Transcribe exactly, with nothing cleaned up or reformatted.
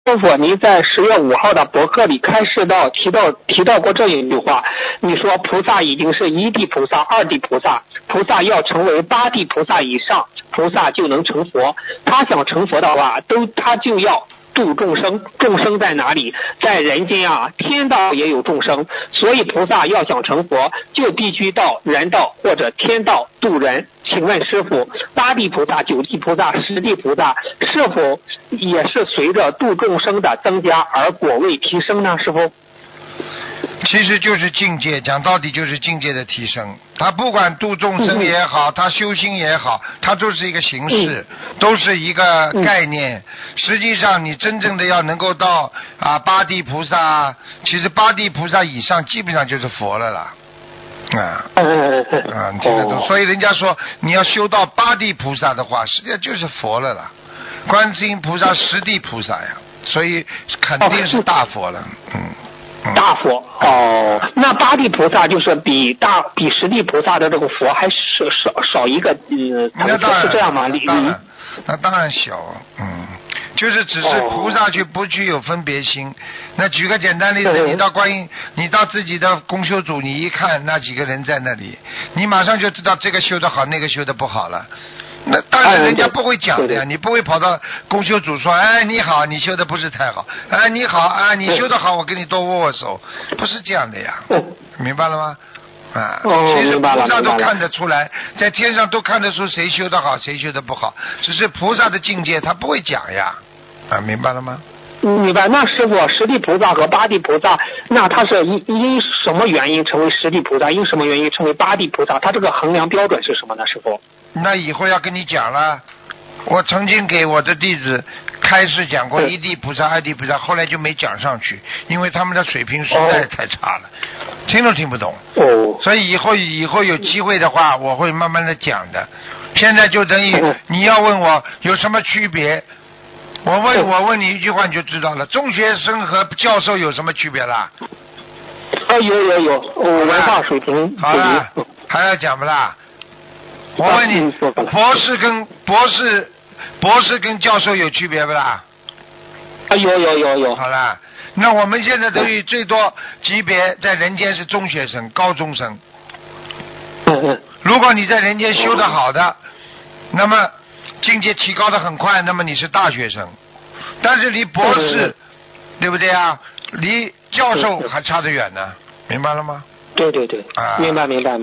师傅，您在十月五号的博客里开示到提到提到过这一句话，你说菩萨已经是一地菩萨、二地菩萨，菩萨要成为八地菩萨以上，菩萨就能成佛。他想成佛的话，都他就要度众生，众生在哪里？在人间啊，天道也有众生，所以菩萨要想成佛，就必须到人道或者天道度人。请问师父，八地菩萨、九地菩萨、十地菩萨是否也是随着度众生的增加而果位提升呢？师父？ 其实就是境界，讲到底就是境界的提升。他不管度众生也好，他修心也好，他都是一个形式，都是一个概念。实际上，你真正的要能够到啊八地菩萨，其实八地菩萨以上基本上就是佛了啦。啊啊，这个都，所以人家说你要修到八地菩萨的话，实际上就是佛了啦。观世音菩萨十地菩萨呀，所以肯定是大佛了。嗯。 大佛哦，那八地菩萨就是比大比十地菩萨的这个佛还少少少一个，呃， 那当然是这样吗？ 那当然，那当然小，嗯，就是只是菩萨去不具有分别心。哦、那举个简单例子，你到观音，你到自己的公修组，你一看那几个人在那里，你马上就知道这个修得好，那个修得不好了。那但是人家不会讲的呀，你不会跑到公修组说，哎，你好，你修的不是太好，哎，你好啊，你修的好，我跟你多握握手，不是这样的呀，明白了吗？啊，其实菩萨都看得出来，在天上都看得出谁修得好，谁修得不好，只是菩萨的境界他不会讲呀，啊，明白了吗？ 明白。那师傅，十地菩萨和八地菩萨，那他是因因什么原因成为十地菩萨，因什么原因成为八地菩萨？他这个衡量标准是什么呢？师傅？ 那以后要跟你讲了，我曾经给我的弟子开示讲过一地菩萨、二地菩萨，后来就没讲上去，因为他们的水平实在太差了，听都听不懂。 哦。 所以以后以后有机会的话，我会慢慢的讲的。现在就等于你要问我有什么区别，我问我问你一句话你就知道了，中学生和教授有什么区别啦？ 啊，有有有，文化水平。 好了，还要讲不啦？我问你，博士跟博士，博士跟教授有区别不啦？ 啊，有有有有。 好啦，那我们现在等于最多级别在人间是中学生、高中生。 嗯嗯。 如果你在人间修得好的，那么境界提高得很快，那么你是大学生。但是离博士，对不对啊？离教授还差得远呢，明白了吗？ 对对对， 啊， 明白明白。